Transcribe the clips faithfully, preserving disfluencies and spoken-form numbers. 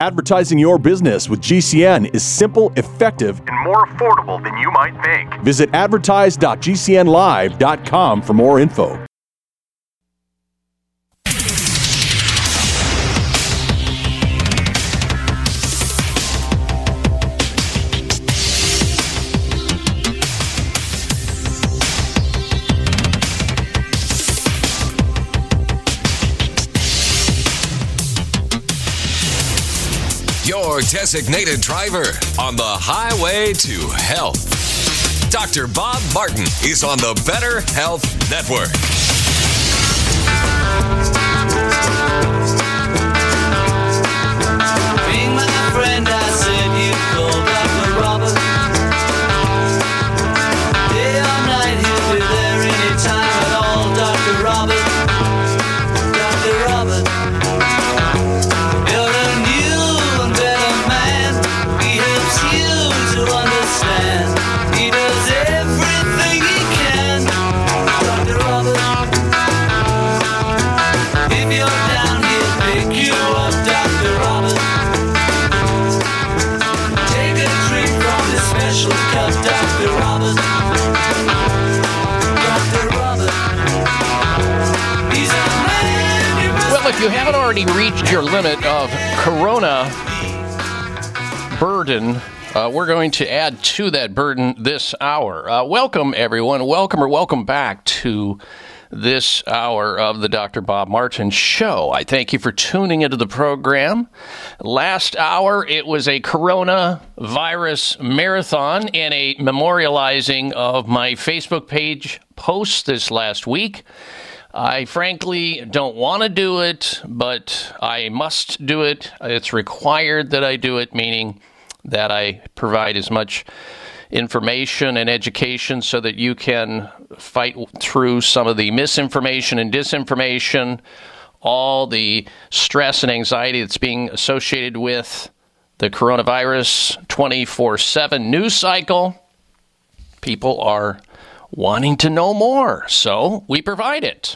Advertising your business with G C N is simple, effective, and more affordable than you might think. Visit advertise dot g c n live dot com for more info. Your designated driver on the highway to health. Doctor Bob Martin is on the Better Health Network. Being my friend, I said you called Doctor Robert. Day or night, he'll be there anytime at all. Doctor Robert, Doctor Robert. You're a new and better man. He helps you to understand. He does everything he can. Doctor Robert. If you're down, he'll pick you up. Doctor Robert. Take a drink from his special cup. Doctor Robert. Doctor Robert. He's a man you must. Well, if you haven't already reached your limit of corona burden, uh, we're going to add to that burden this hour. Uh, welcome, everyone. Welcome or welcome back to this hour of the Doctor Bob Martin Show. I thank you for tuning into the program. Last hour, it was a coronavirus marathon and a memorializing of my Facebook page post this last week. I frankly don't want to do it, but I must do it. It's required that I do it, meaning that I provide as much information and education so that you can fight through some of the misinformation and disinformation, all the stress and anxiety that's being associated with the coronavirus twenty-four seven news cycle. People are wanting to know more, so we provide it.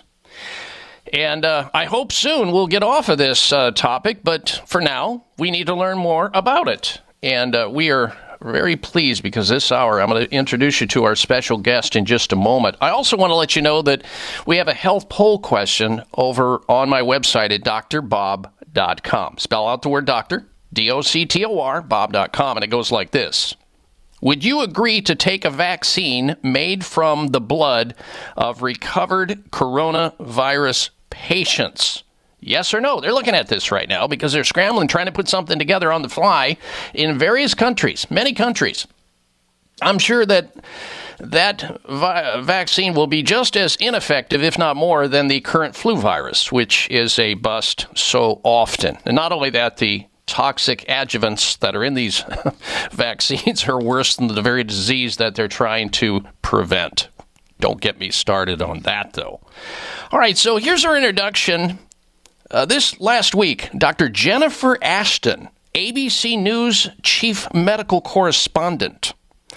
And uh, I hope soon we'll get off of this uh, topic, but for now, we need to learn more about it. And uh, we are very pleased because this hour, I'm going to introduce you to our special guest in just a moment. I also want to let you know that we have a health poll question over on my website at dr bob dot com. Spell out the word doctor, D O C T O R, bob dot com, and it goes like this. Would you agree to take a vaccine made from the blood of recovered coronavirus patients? Yes or no? They're looking at this right now because they're scrambling, trying to put something together on the fly in various countries, many countries. I'm sure that that vi- vaccine will be just as ineffective, if not more, than the current flu virus, which is a bust so often. And not only that, the toxic adjuvants that are in these vaccines are worse than the very disease that they're trying to prevent. Don't get me started on that, though. All right, so here's our introduction. Uh, this last week, Doctor Jennifer Ashton, A B C News chief medical correspondent,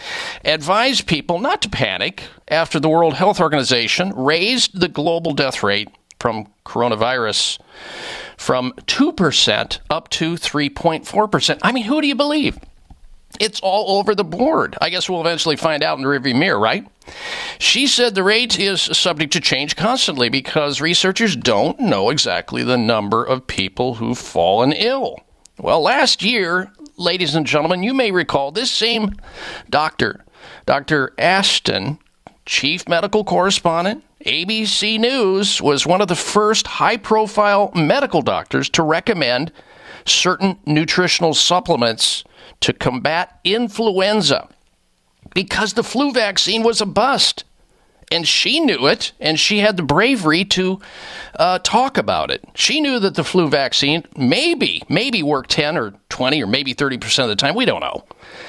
advised people not to panic after the World Health Organization raised the global death rate from coronavirus from two percent up to three point four percent. I mean, who do you believe? It's all over the board. I guess we'll eventually find out in the rearview mirror, right? She said the rate is subject to change constantly because researchers don't know exactly the number of people who've fallen ill. Well, last year, ladies and gentlemen, you may recall this same doctor, Doctor Ashton, chief medical correspondent, A B C News, was one of the first high-profile medical doctors to recommend certain nutritional supplements to combat influenza because the flu vaccine was a bust. And she knew it, and she had the bravery to uh, talk about it. She knew that the flu vaccine maybe, maybe worked ten or twenty or maybe thirty percent of the time. We don't know.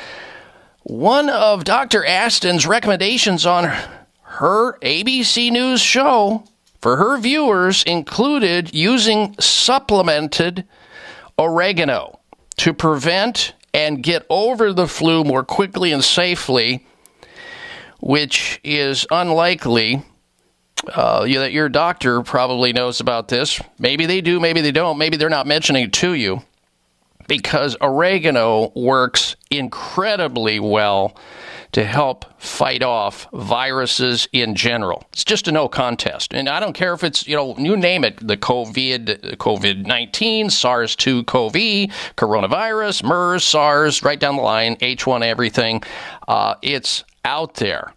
One of Doctor Ashton's recommendations on her A B C News show for her viewers included using supplemented oregano to prevent and get over the flu more quickly and safely, which is unlikely. Uh, you, that your doctor probably knows about this. Maybe they do, maybe they don't. Maybe they're not mentioning it to you. because oregano works incredibly well to help fight off viruses in general. It's just a no contest. And I don't care if it's, you know, you name it, the COVID, COVID nineteen, SARS two C o V, coronavirus, MERS, SARS, right down the line, H one everything. Uh, it's out there.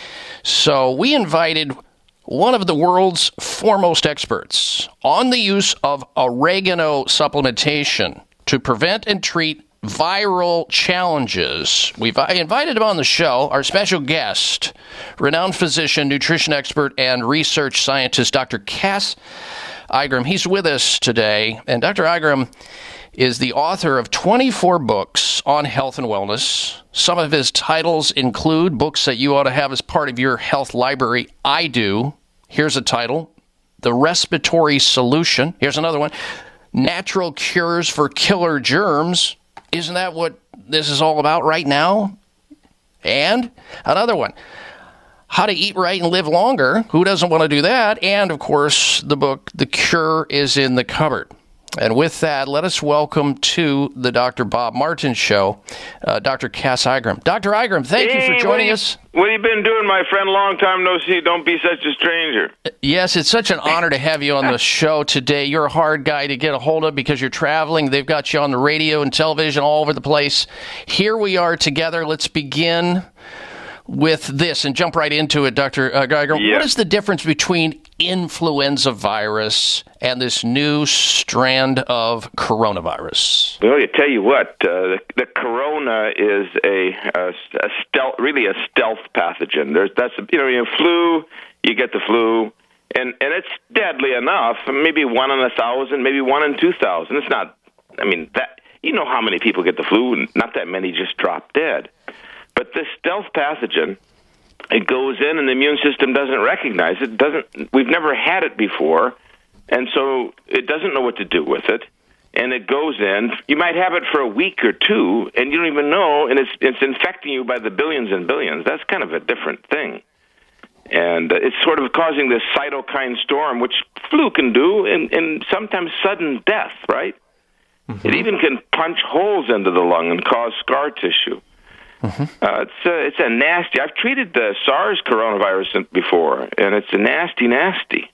So we invited one of the world's foremost experts on the use of oregano supplementation to prevent and treat viral challenges. We've invited him on the show, our special guest, renowned physician, nutrition expert, and research scientist, Doctor Cass Eigram. He's with us today, and Doctor Eigram is the author of twenty-four books on health and wellness. Some of his titles include books that you ought to have as part of your health library. I do. Here's a title, The Respiratory Solution. Here's another one, Natural Cures for Killer Germs. Isn't that what this is all about right now? And another one, How to Eat Right and Live Longer. Who doesn't want to do that? And, of course, the book, The Cure is in the Cupboard. And with that, let us welcome to the Doctor Bob Martin Show, uh, Doctor Cass Eigram. Doctor Eigram, thank hey, you for joining what you, us. What have you been doing, my friend? Long time no see. Don't be such a stranger. Yes, it's such an honor to have you on the show today. You're a hard guy to get a hold of because you're traveling. They've got you on the radio and television all over the place. Here we are together. Let's begin with this and jump right into it, Doctor Eigram. Yeah. What is the difference between influenza virus and this new strand of coronavirus? Well, I tell you what, uh, the, the corona is a, a, a stealth, really a stealth pathogen. There's that's you know, you have flu, you get the flu, and and it's deadly enough. Maybe one in a thousand, maybe one in two thousand. It's not. I mean, that you know how many people get the flu, and not that many just drop dead. But this stealth pathogen, it goes in and the immune system doesn't recognize it. Doesn't we've never had it before, and so it doesn't know what to do with it. And it goes in. You might have it for a week or two, and you don't even know, and it's it's infecting you by the billions and billions. That's kind of a different thing. And uh, it's sort of causing this cytokine storm, which flu can do, and, and sometimes sudden death, right? Mm-hmm. It even can punch holes into the lung and cause scar tissue. Mm-hmm. Uh, it's a, it's a nasty. I've treated the SARS coronavirus before, and it's a nasty, nasty.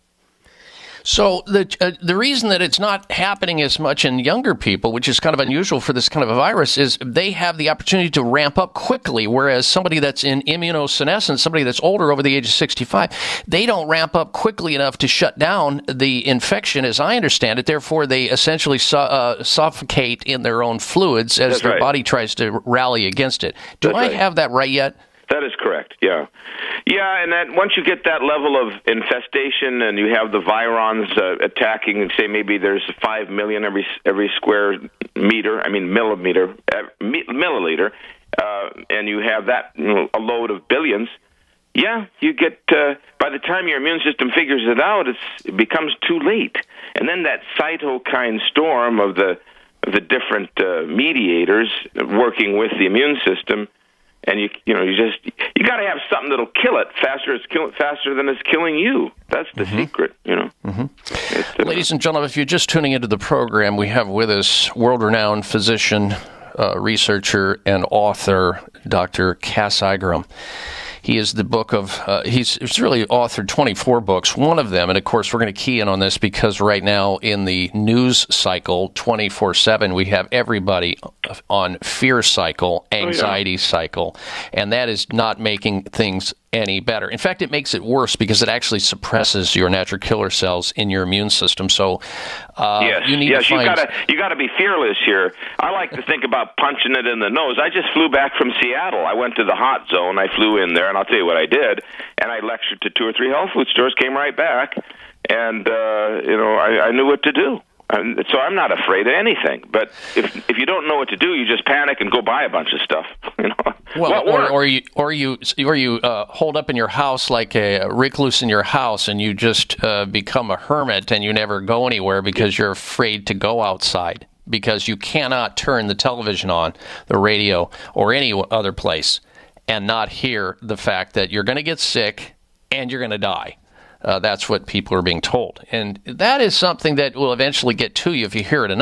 So the uh, the reason that it's not happening as much in younger people, which is kind of unusual for this kind of a virus, is they have the opportunity to ramp up quickly, whereas somebody that's in immunosenescence, somebody that's older over the age of sixty-five, they don't ramp up quickly enough to shut down the infection, as I understand it. Therefore, they essentially su- uh, suffocate in their own fluids as That's their right. body tries to rally against it. Do That's I right. have that right yet? That is correct, yeah. Yeah, and that once you get that level of infestation and you have the virons uh, attacking, say maybe there's five million every every square meter, I mean millimeter, uh, milliliter, uh, and you have that, you know, a load of billions, yeah, you get, uh, by the time your immune system figures it out, it's, it becomes too late. And then that cytokine storm of the, of the different uh, mediators working with the immune system, and you you know you just you got to have something that'll kill it faster. It's kill, faster than it's killing you. That's the mm-hmm. secret, you know. Mm-hmm. Uh, Ladies and gentlemen, if you're just tuning into the program, we have with us world-renowned physician, uh, researcher, and author, Doctor Cass Eigram. He is the book of, uh, he's, he's really authored twenty-four books, one of them, and of course we're going to key in on this because right now in the news cycle, twenty-four seven, we have everybody on fear cycle, anxiety oh, yeah. cycle, and that is not making things any better. In fact, it makes it worse because it actually suppresses your natural killer cells in your immune system. So uh, yes, you need yes, to find... you gotta you gotta be fearless here. I like to think about punching it in the nose. I just flew back from Seattle. I went to the hot zone. I flew in there, and I'll tell you what I did. And I lectured to two or three health food stores, came right back, and uh, you know I, I knew what to do. And so I'm not afraid of anything. But if if you don't know what to do, you just panic and go buy a bunch of stuff. You know. Well, or, or you or you or you uh, hold up in your house like a recluse in your house, and you just uh, become a hermit, and you never go anywhere because you're afraid to go outside because you cannot turn the television on, the radio, or any other place, and not hear the fact that you're going to get sick and you're going to die. Uh, that's what people are being told. And that is something that will eventually get to you if you hear it enough.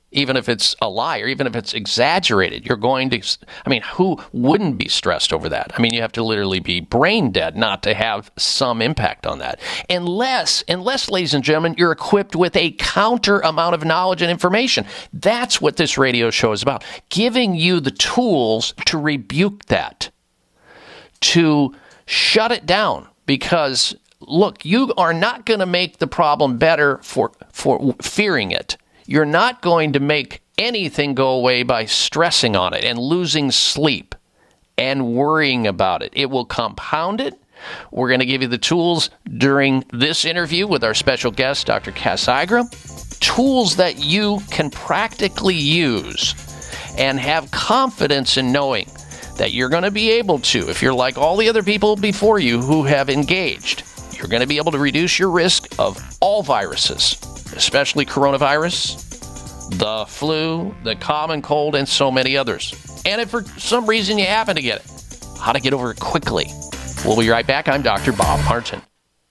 even if it's a lie or even if it's exaggerated. You're going to, I mean, who wouldn't be stressed over that? I mean, you have to literally be brain dead not to have some impact on that. Unless, unless, ladies and gentlemen, you're equipped with a counter amount of knowledge and information. That's what this radio show is about, giving you the tools to rebuke that, to shut it down. Because, look, you are not going to make the problem better for, for fearing it. You're not going to make anything go away by stressing on it and losing sleep and worrying about it. It will compound it. We're going to give you the tools during this interview with our special guest, Doctor Cass Igram, tools that you can practically use and have confidence in knowing that you're going to be able to, if you're like all the other people before you who have engaged, you're going to be able to reduce your risk of all viruses, especially coronavirus, the flu, the common cold, and so many others. And if for some reason you happen to get it, how to get over it quickly. We'll be right back. I'm Doctor Bob Martin.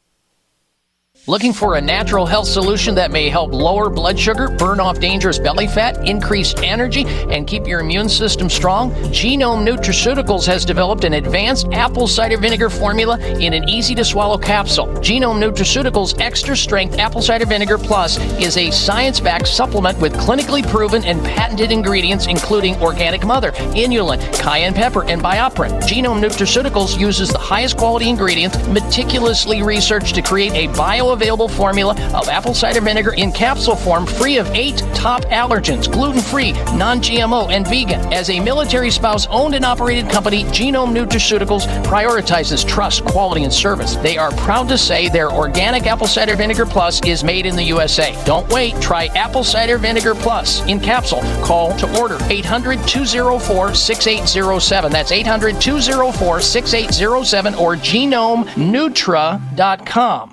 Looking for a natural health solution that may help lower blood sugar, burn off dangerous belly fat, increase energy, and keep your immune system strong? Genome Nutraceuticals has developed an advanced apple cider vinegar formula in an easy-to-swallow capsule. Genome Nutraceuticals Extra Strength Apple Cider Vinegar Plus is a science-backed supplement with clinically proven and patented ingredients including organic mother, inulin, cayenne pepper, and BioPerine. Genome Nutraceuticals uses the highest quality ingredients meticulously researched to create a bio available formula of apple cider vinegar in capsule form, free of eight top allergens, gluten-free, non-G M O, and vegan. As a military spouse owned and operated company, Genome Nutraceuticals prioritizes trust, quality, and service. They are proud to say their organic apple cider vinegar plus is made in the U S A. Don't wait. Try apple cider vinegar plus in capsule. Call to order eight hundred, two oh four, six eight oh seven. That's eight hundred, two oh four, six eight oh seven or genome nutra dot com.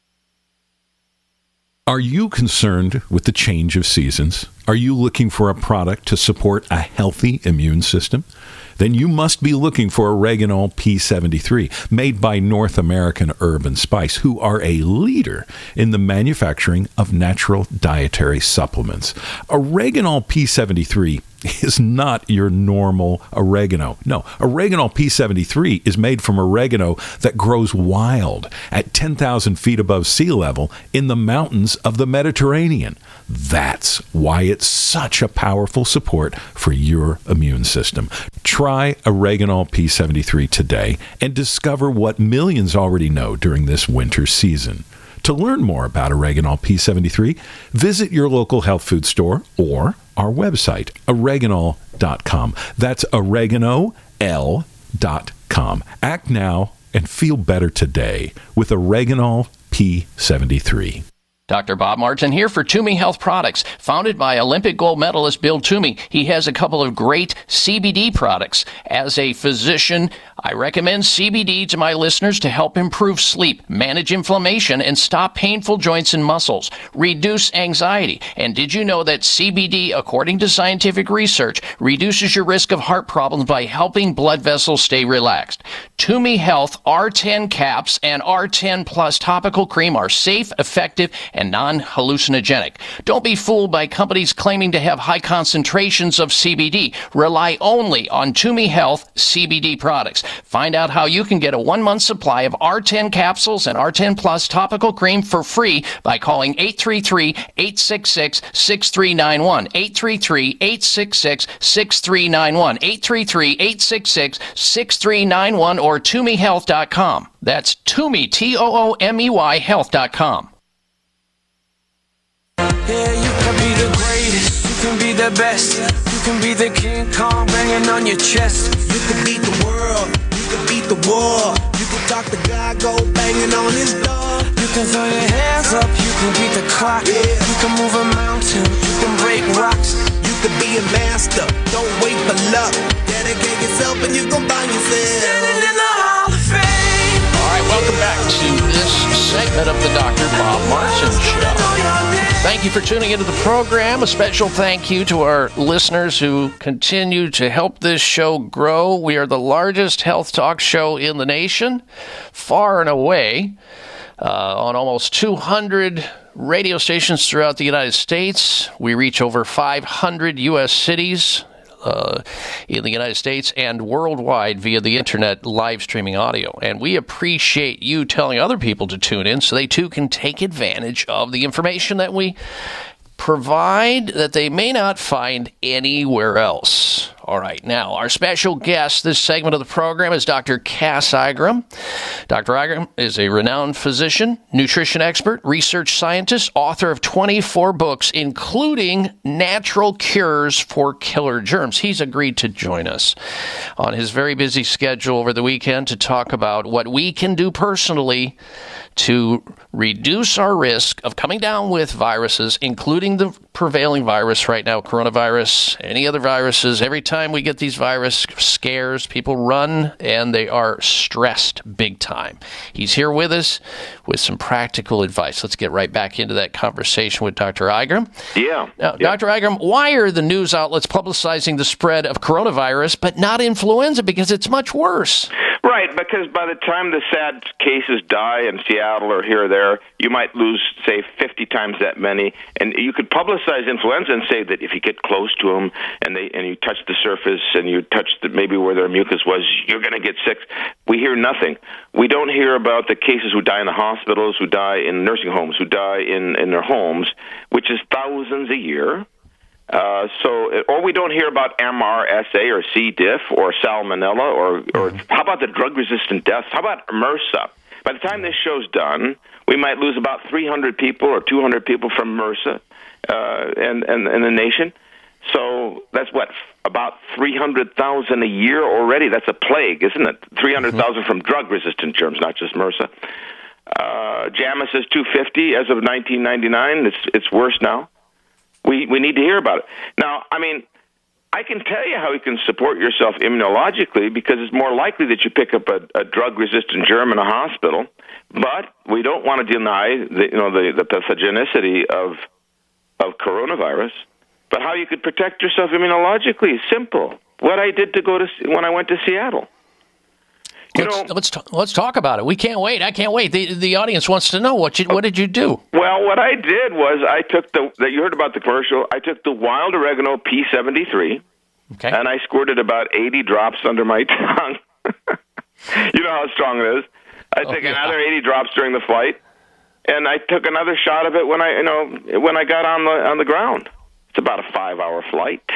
Are you concerned with the change of seasons? Are you looking for a product to support a healthy immune system? Then you must be looking for Oreganol P seventy-three, made by North American Herb and Spice, who are a leader in the manufacturing of natural dietary supplements. Oreganol P seventy-three is not your normal oregano. No, Oreganol P seventy-three is made from oregano that grows wild at ten thousand feet above sea level in the mountains of the Mediterranean. That's why it's such a powerful support for your immune system. Try Oreganol P seventy-three today and discover what millions already know during this winter season. To learn more about Oreganol P seventy-three, visit your local health food store or our website, oreganol dot com. That's oregano l dot com. Act now and feel better today with Oreganol P seventy-three. Doctor Bob Martin here for Toomey Health Products, founded by Olympic gold medalist Bill Toomey. He has a couple of great C B D products. As a physician, I recommend C B D to my listeners to help improve sleep, manage inflammation, and stop painful joints and muscles, reduce anxiety. And did you know that C B D, according to scientific research, reduces your risk of heart problems by helping blood vessels stay relaxed? Toomey Health R ten caps and R ten plus topical cream are safe, effective, and non-hallucinogenic. Don't be fooled by companies claiming to have high concentrations of C B D. Rely only on Toomey Health C B D products. Find out how you can get a one-month supply of R ten capsules and R ten plus topical cream for free by calling eight three three, eight six six, six three nine one. eight three three, eight six six, six three nine one. eight three three, eight six six, six three nine one or toomey health dot com. That's Toomey, T O O M E Y, health dot com. Yeah, you can be the greatest, you can be the best, you can be the King Kong banging on your chest. You can beat the world, you can beat the war, you can talk to God, go banging on his door. You can throw your hands up, you can beat the clock, yeah. You can move a mountain, you can break rocks. You can be a master, don't wait for luck. Dedicate yourself and you gon' find yourself standing in the Hall of Fame. All right, welcome back to this segment of the Doctor Bob Martin Show. Thank you for tuning into the program. A special thank you to our listeners who continue to help this show grow. We are the largest health talk show in the nation, far and away, uh, on almost two hundred radio stations throughout the United States. We reach over five hundred U S cities uh, in the United States and worldwide via the internet live streaming audio. And we appreciate you telling other people to tune in so they too can take advantage of the information that we provide that they may not find anywhere else. All right, now, our special guest this segment of the program is Doctor Cass Eigram. Doctor Eigram is a renowned physician, nutrition expert, research scientist, author of twenty-four books, including Natural Cures for Killer Germs. He's agreed to join us on his very busy schedule over the weekend to talk about what we can do personally to reduce our risk of coming down with viruses, including the prevailing virus right now, coronavirus, any other viruses. Every time we get these virus scares, people run and they are stressed big time. He's here with us with some practical advice. Let's get right back into that conversation with Doctor Eigram. Yeah. Now, yeah. Doctor Eigram, why are the news outlets publicizing the spread of coronavirus but not influenza? Because it's much worse. Right, because by the time the sad cases die in Seattle or here or there, you might lose, say, fifty times that many. And you could publicize influenza and say that if you get close to them and they and you touch the surface and you touch the, maybe where their mucus was, you're going to get sick. We hear nothing. We don't hear about the cases who die in the hospitals, who die in nursing homes, who die in, in their homes, which is thousands a year. Uh, so, or we don't hear about M R S A or C. diff or salmonella, or, or how about the drug-resistant deaths? How about MRSA? By the time this show's done, we might lose about three hundred people or two hundred people from MRSA uh, and, and, and the nation. So that's what, about three hundred thousand a year already? That's a plague, isn't it? three hundred thousand mm-hmm. from drug-resistant germs, not just MRSA. Uh, JAMA says two hundred fifty as of nineteen ninety-nine. It's, it's worse now. We we need to hear about it. Now, I mean, I can tell you how you can support yourself immunologically because it's more likely that you pick up a, a drug-resistant germ in a hospital. But we don't want to deny the you know the, the pathogenicity of of coronavirus. But how you could protect yourself immunologically is simple. What I did to go to when I went to Seattle. You let's know, let's, t- let's talk about it. We can't wait. I can't wait. The the audience wants to know what you what did you do? Well, what I did was I took the that you heard about the commercial. I took the wild oregano P seventy-three, okay, and I squirted about eighty drops under my tongue. You know how strong it is. I took oh, yeah. another eighty drops during the flight, and I took another shot of it when I you know when I got on the on the ground. It's about a five-hour flight.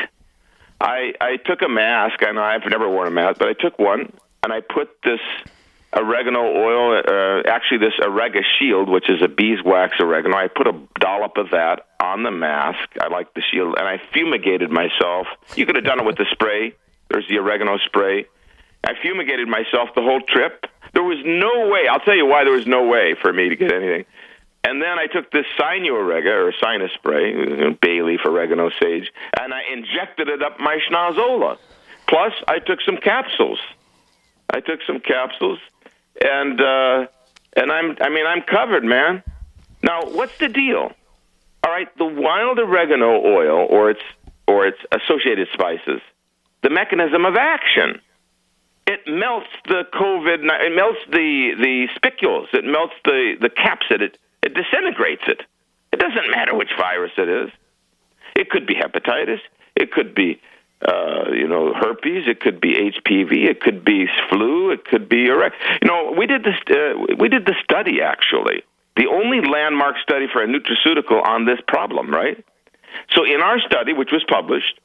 I I took a mask. I know I've never worn a mask, but I took one. And I put this oregano oil, uh, actually this Orega Shield, which is a beeswax oregano. I put a dollop of that on the mask. I like the shield. And I fumigated myself. You could have done it with the spray. There's the oregano spray. I fumigated myself the whole trip. There was no way. I'll tell you why there was no way for me to get anything. And then I took this Sinu-Orega, or sinus spray, you know, bay leaf, oregano, sage, and I injected it up my schnozola. Plus, I took some capsules. I took some capsules, and uh, and I'm I mean I'm covered, man. Now, what's the deal? All right, the wild oregano oil or its or its associated spices, the mechanism of action, it melts the COVID, it melts the the spicules, it melts the the capsid, it it disintegrates it. It doesn't matter which virus it is. It could be hepatitis. It could be. Uh, you know, herpes. It could be H P V. It could be flu. It could be erect. You know, we did this. Uh, we did the study actually, the only landmark study for a nutraceutical on this problem. Right. So in our study, which was published,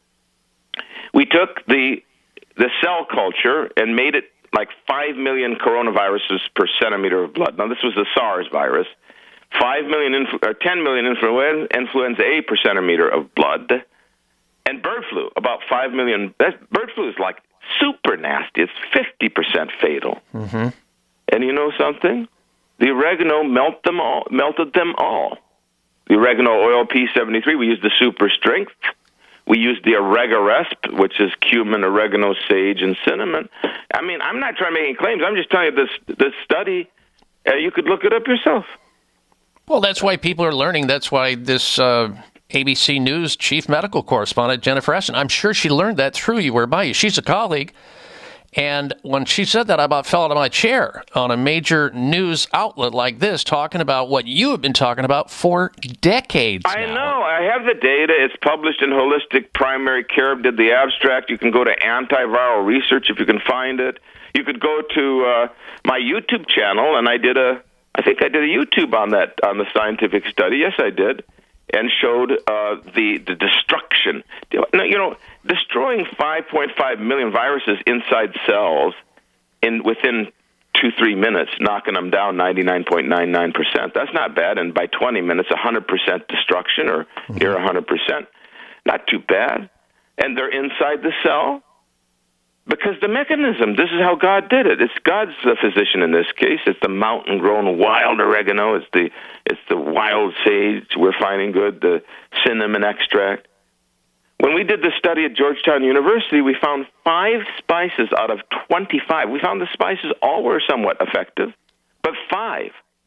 we took the the cell culture and made it like five million coronaviruses per centimeter of blood. Now this was the SARS virus. Five million, influ- or ten million influenza, influenza A per centimeter of blood. And bird flu, about five million. That, bird flu is like super nasty. It's fifty percent fatal. Mm-hmm. And you know something? The oregano melt them all, melted them all. The oregano oil P seventy-three, we used the super strength. We used the Oregaresp, which is cumin, oregano, sage, and cinnamon. I mean, I'm not trying to make any claims. I'm just telling you this, this study, uh, you could look it up yourself. Well, that's why people are learning. That's why this... Uh A B C News chief medical correspondent Jennifer Essen, I'm sure she learned that through you or by you. She's a colleague, And when she said that, I about fell out of my chair on a major news outlet like this, talking about what you have been talking about for decades I now. know. I have the data. It's published in Holistic Primary Care. Did the abstract. You can go to Antiviral Research if you can find it. You could go to uh, my YouTube channel, and I did a, I think I did a YouTube on that, on the scientific study. Yes, I did. And showed uh, the the destruction. You know, destroying five point five million viruses inside cells in within two three minutes, knocking them down ninety-nine point nine nine percent. That's not bad. And by twenty minutes, one hundred percent destruction, or mm-hmm. near one hundred percent. Not too bad. And they're inside the cell. Because the mechanism, this is how God did it. It's God's the physician in this case. It's the mountain-grown wild oregano. It's the it's the wild sage we're finding good, the cinnamon extract. When we did the study at Georgetown University, we found five spices out of twenty-five. We found the spices all were somewhat effective, but five.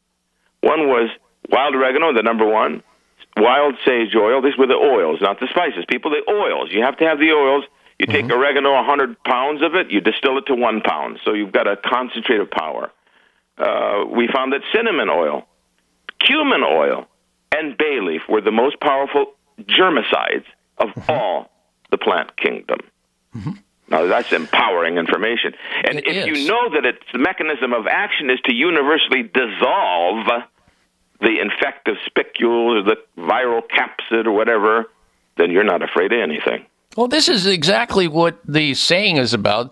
One was wild oregano, the number one, wild sage oil. These were the oils, not the spices. People, the oils. You have to have the oils. You take mm-hmm. oregano, one hundred pounds of it, you distill it to one pound. So you've got a concentrated power. Uh, we found that cinnamon oil, cumin oil, and bay leaf were the most powerful germicides of mm-hmm. all the plant kingdom. Mm-hmm. Now, that's empowering information. And it if is. you know that its mechanism of action is to universally dissolve the infective spicule or the viral capsid or whatever, then you're not afraid of anything. Well, this is exactly what the saying is about.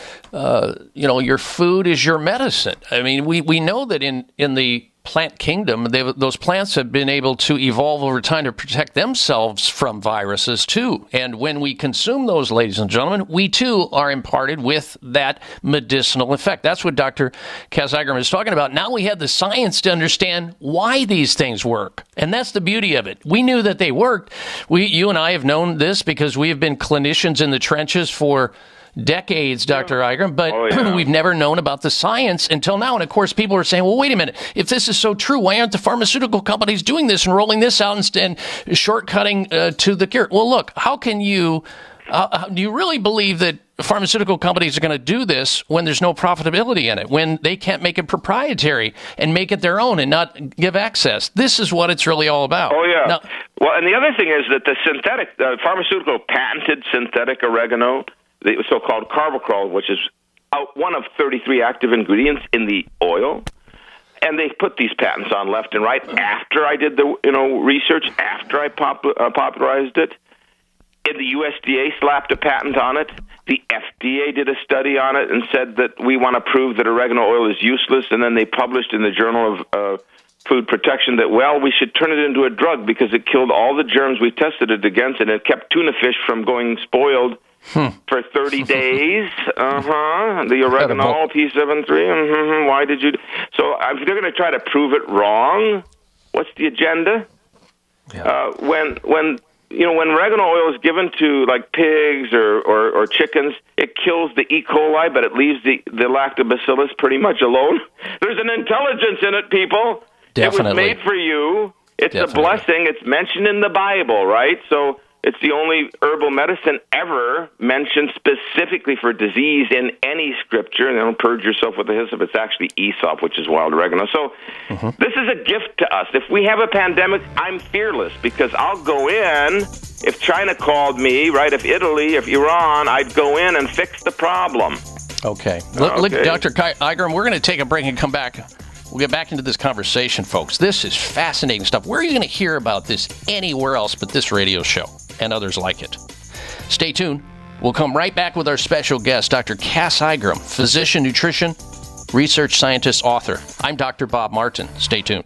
Uh, you know, your food is your medicine. I mean, we, we know that in, in the plant kingdom, those plants have been able to evolve over time to protect themselves from viruses, too. And when we consume those, ladies and gentlemen, we, too, are imparted with that medicinal effect. That's what Doctor Cas Eigerman is talking about. Now we have the science to understand why these things work. And that's the beauty of it. We knew that they worked. We, you and I have known this because we have been clinicians in the trenches for decades, Doctor Eigerman, but oh, yeah. we've never known about the science until now. And of course, people are saying, well, wait a minute, if this is so true, why aren't the pharmaceutical companies doing this and rolling this out and, and shortcutting uh, to the cure? Well, look, how can you, uh, do you really believe that pharmaceutical companies are going to do this when there's no profitability in it, when they can't make it proprietary and make it their own and not give access? This is what it's really all about. Oh, yeah. Now, well, and the other thing is that the synthetic, uh, pharmaceutical patented synthetic oregano, the so-called carbochol, which is one of thirty-three active ingredients in the oil, and they put these patents on left and right after I did the you know research, after I pop, uh, popularized it. And the U S D A slapped a patent on it. The F D A did a study on it and said that we want to prove that oregano oil is useless, and then they published in the Journal of uh, Food Protection that, well, we should turn it into a drug because it killed all the germs we tested it against, and it kept tuna fish from going spoiled Hmm. for thirty days. Uh-huh. The oregano, P seventy-three. Mm-hmm. Why did you... Do- so if they're going to try to prove it wrong, what's the agenda? Yeah. Uh, when, when, you know, when oregano oil is given to, like, pigs or, or, or chickens, it kills the E. coli, but it leaves the, the lactobacillus pretty much alone. There's an intelligence in it, people. Definitely. It was made for you. It's Definitely. a blessing. It's mentioned in the Bible, right? So... it's the only herbal medicine ever mentioned specifically for disease in any scripture. And don't purge yourself with the hyssop. It's actually Aesop, which is wild oregano. So mm-hmm. this is a gift to us. If we have a pandemic, I'm fearless because I'll go in. If China called me, right, if Italy, if Iran, I'd go in and fix the problem. Okay. Uh, Look, look, okay. Doctor Eigerman, we're going to take a break and come back. We'll get back into this conversation, folks. This is fascinating stuff. Where are you going to hear about this anywhere else but this radio show and others like it? Stay tuned. We'll come right back with our special guest, Doctor Cas Eigerman, physician, nutrition, research scientist, author. I'm Doctor Bob Martin. Stay tuned.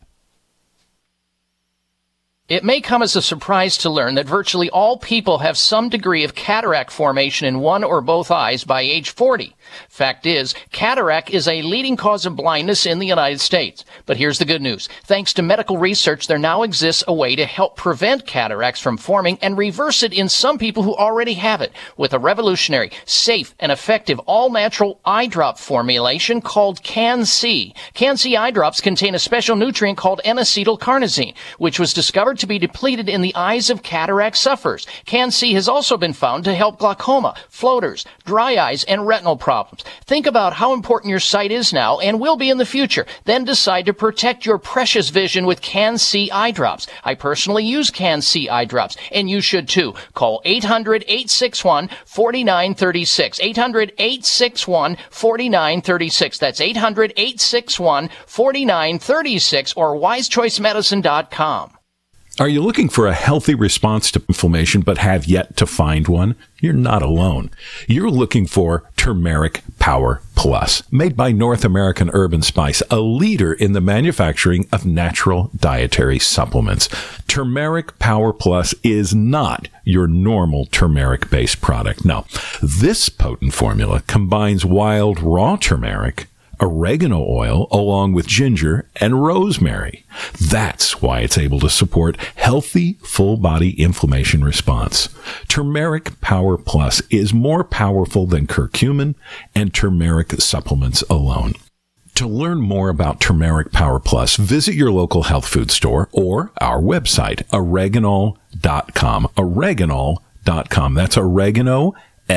It may come as a surprise to learn that virtually all people have some degree of cataract formation in one or both eyes by age forty. Fact is, cataract is a leading cause of blindness in the United States. But here's the good news. Thanks to medical research, there now exists a way to help prevent cataracts from forming and reverse it in some people who already have it with a revolutionary, safe, and effective all-natural eye drop formulation called Can-C. Can-C eye drops contain a special nutrient called N-acetylcarnosine, which was discovered report to be depleted in the eyes of cataract sufferers. Can-C has also been found to help glaucoma, floaters, dry eyes, and retinal problems. Think about how important your sight is now and will be in the future. Then decide to protect your precious vision with Can-C eye drops. I personally use Can-C eye drops, and you should too. Call eight hundred, eight six one, four nine three six. eight hundred, eight six one, four nine three six. That's eight hundred, eight six one, four nine three six or wise choice medicine dot com. Are you looking for a healthy response to inflammation but have yet to find one? You're not alone. You're looking for Turmeric Power Plus, made by North American Herb and Spice, a leader in the manufacturing of natural dietary supplements. Turmeric Power Plus is not your normal turmeric-based product. No, this potent formula combines wild raw turmeric, oregano oil, along with ginger and rosemary. That's why it's able to support healthy, full-body inflammation response. Turmeric Power Plus is more powerful than curcumin and turmeric supplements alone. To learn more about Turmeric Power Plus, visit your local health food store or our website, oreganol dot com. oreganol dot com. That's oregano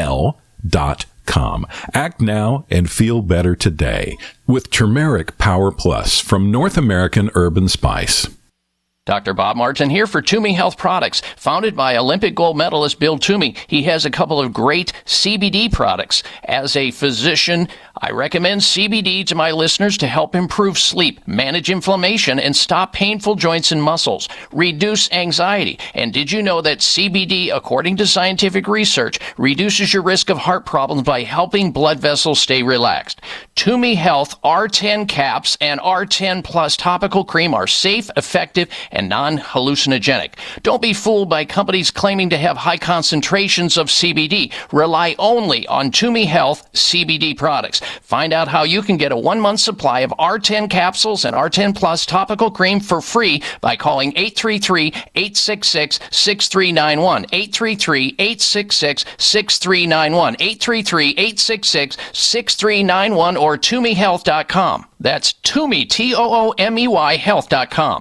l dot com. Act now and feel better today with Turmeric Power Plus from North American Herb and Spice. Doctor Bob Martin here for Toomey Health Products. Founded by Olympic gold medalist Bill Toomey, he has a couple of great C B D products. As a physician, I recommend C B D to my listeners to help improve sleep, manage inflammation, and stop painful joints and muscles, reduce anxiety. And did you know that C B D, according to scientific research, reduces your risk of heart problems by helping blood vessels stay relaxed? Toomey Health R ten caps and R ten Plus topical cream are safe, effective, and non-hallucinogenic. Don't be fooled by companies claiming to have high concentrations of C B D. Rely only on Toomey Health C B D products. Find out how you can get a one-month supply of R ten capsules and R ten Plus topical cream for free by calling eight three three, eight six six, six three nine one. eight three three, eight six six, six three nine one. eight three three, eight six six, six three nine one or toomey health dot com. That's Toomey, T O O M E Y, health dot com.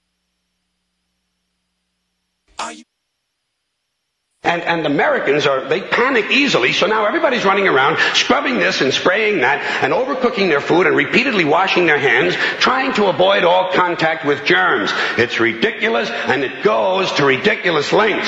And, and Americans are, they panic easily, so now everybody's running around scrubbing this and spraying that and overcooking their food and repeatedly washing their hands, trying to avoid all contact with germs. It's ridiculous, and it goes to ridiculous lengths.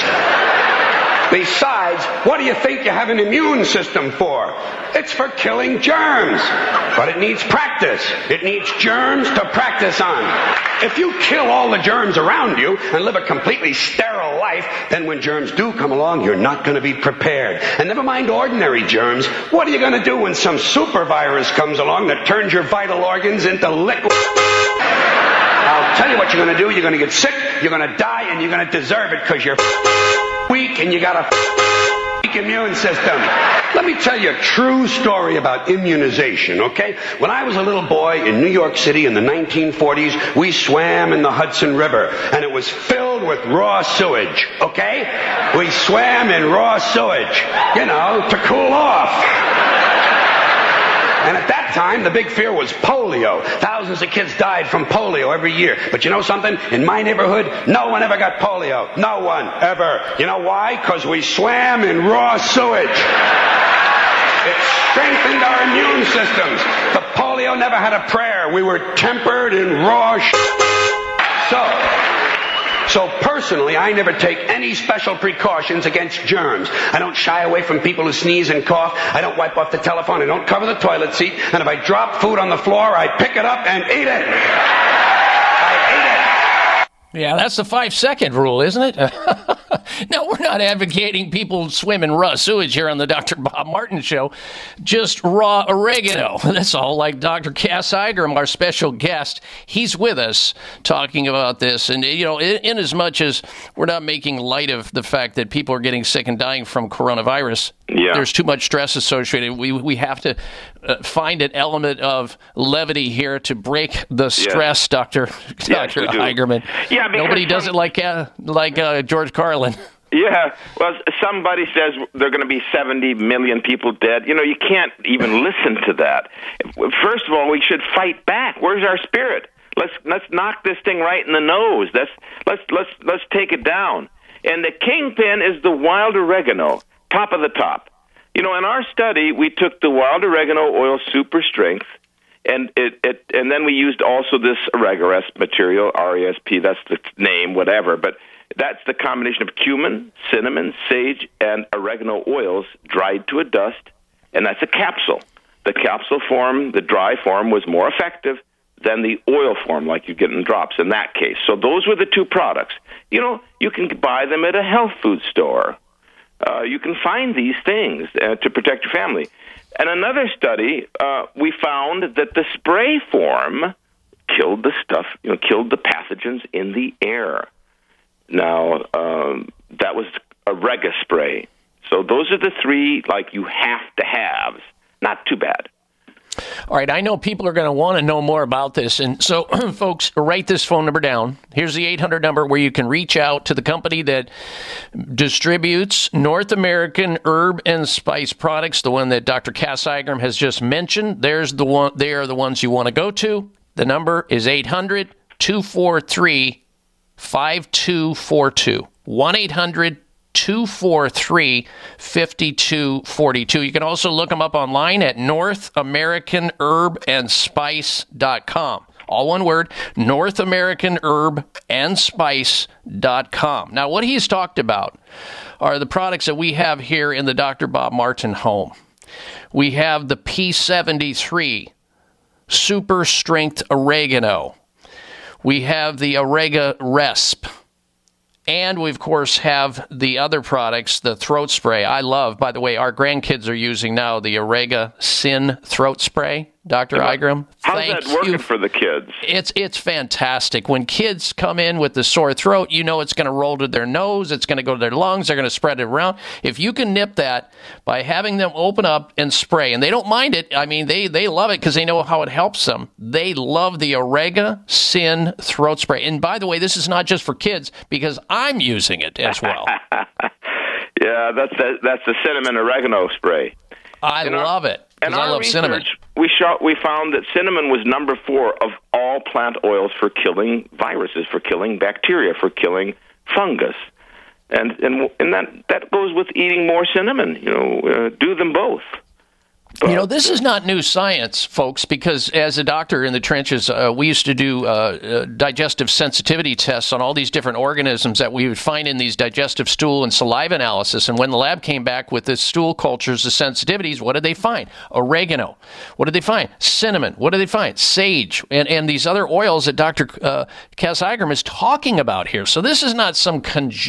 Besides, what do you think you have an immune system for? It's for killing germs. But it needs practice. It needs germs to practice on. If you kill all the germs around you and live a completely sterile life, then when germs do come along, you're not going to be prepared. And never mind ordinary germs, what are you going to do when some super virus comes along that turns your vital organs into liquid? I'll tell you what you're going to do. You're going to get sick, you're going to die, and you're going to deserve it because you're weak and you got a weak immune system. Let me tell you a true story about immunization, okay? When I was a little boy in New York City in the nineteen forties, we swam in the Hudson River, and it was filled with raw sewage, okay? We swam in raw sewage, you know, to cool off. And at that time, the big fear was polio. Thousands of kids died from polio every year. But you know something? In my neighborhood, no one ever got polio. No one, ever. You know why? Because we swam in raw sewage. It strengthened our immune systems. The polio never had a prayer. We were tempered in raw sh- So... So personally, I never take any special precautions against germs. I don't shy away from people who sneeze and cough. I don't wipe off the telephone. I don't cover the toilet seat. And if I drop food on the floor, I pick it up and eat it. I eat it. Yeah, that's the five-second rule, isn't it? No, we're not advocating people swim in raw sewage here on the Doctor Bob Martin Show. Just raw oregano. That's all. Like Doctor Cass Igram, our special guest, he's with us talking about this. And, you know, in, in as much as we're not making light of the fact that people are getting sick and dying from coronavirus, yeah. There's too much stress associated. We we have to uh, find an element of levity here to break the stress, yes. Doctor Yes, Doctor Igerman. Yeah, nobody does it like uh, like uh, George Carlin. Yeah, well, somebody says there are going to be seventy million people dead. You know, you can't even listen to that. First of all, we should fight back. Where's our spirit? Let's let's knock this thing right in the nose. Let's let's let's let's take it down. And the kingpin is the wild oregano, top of the top. You know, in our study, we took the wild oregano oil super strength, and it, it and then we used also this Oregares material, R E S P. That's the name, whatever. But that's the combination of cumin, cinnamon, sage, and oregano oils dried to a dust, and that's a capsule. The capsule form, the dry form, was more effective than the oil form, like you get in drops in that case. So those were the two products. You know, you can buy them at a health food store. Uh, you can find these things uh, to protect your family. And another study, uh, we found that the spray form killed the stuff, you know, killed the pathogens in the air. Now, um, that was a Rega spray. So those are the three, like, you have to have. Not too bad. All right, I know people are going to want to know more about this. And so, folks, write this phone number down. Here's the eight hundred number where you can reach out to the company that distributes North American herb and spice products, the one that Doctor Cass Eigram has just mentioned. There's the one. They are the ones you want to go to. The number is eight hundred, two four three, five two four two. one eight hundred, two four three, five two four two. You can also look them up online at north american herb and spice dot com. All one word, north american herb and spice dot com. Now, what he's talked about are the products that we have here in the Doctor Bob Martin home. We have the P seventy-three Super Strength Oregano. We have the Oregaresp. And we, of course, have the other products, the throat spray. I love, by the way, our grandkids are using now the Orega Sin throat spray. Doctor Eigram, how's thank that working you. for the kids? It's it's fantastic. When kids come in with the sore throat, you know it's going to roll to their nose, it's going to go to their lungs, they're going to spread it around. If you can nip that by having them open up and spray, and they don't mind it. I mean, they, they love it because they know how it helps them. They love the Orega Sin throat spray. And by the way, this is not just for kids because I'm using it as well. Yeah, that's the, that's the cinnamon oregano spray. I in love our, it because I love research, cinnamon. We shot, we found that cinnamon was number four of all plant oils for killing viruses, for killing bacteria, for killing fungus, and and and that that goes with eating more cinnamon. You know, uh, do them both. But, you know, this is not new science, folks, because as a doctor in the trenches, uh, we used to do uh, uh, digestive sensitivity tests on all these different organisms that we would find in these digestive stool and saliva analysis. And when the lab came back with the stool cultures, the sensitivities, what did they find? Oregano. What did they find? Cinnamon. What did they find? Sage. And, and these other oils that Doctor Uh, Cass Eigram is talking about here. So this is not some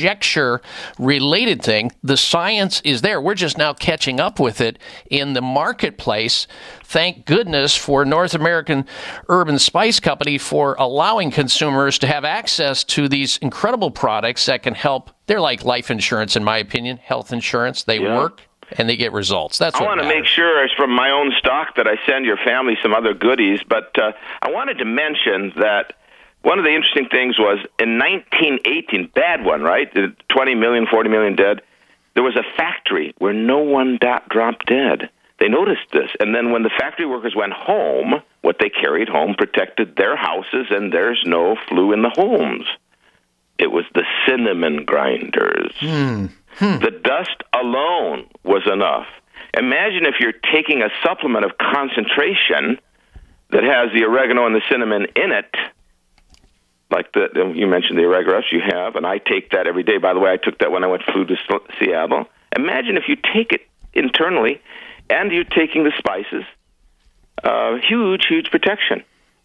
conjecture-related thing. The science is there. We're just now catching up with it in the market. Marketplace. Thank goodness for North American Herb and Spice Company for allowing consumers to have access to these incredible products that can help. They're like life insurance, in my opinion, health insurance. They yeah. work and they get results. That's I what want to matters. make sure it's from my own stock that I send your family some other goodies, but uh, I wanted to mention that one of the interesting things was in nineteen eighteen, bad one, right? twenty million, forty million dead. There was a factory where no one da- dropped dead. They noticed this, and then when the factory workers went home, what they carried home protected their houses, and there's no flu in the homes. It was the cinnamon grinders. Hmm. Hmm. The dust alone was enough. Imagine if you're taking a supplement of concentration that has the oregano and the cinnamon in it, like the, you mentioned the Oregares you have, and I take that every day. By the way, I took that when I went flew to Seattle. Imagine if you take it internally, and you're taking the spices, uh, huge, huge protection.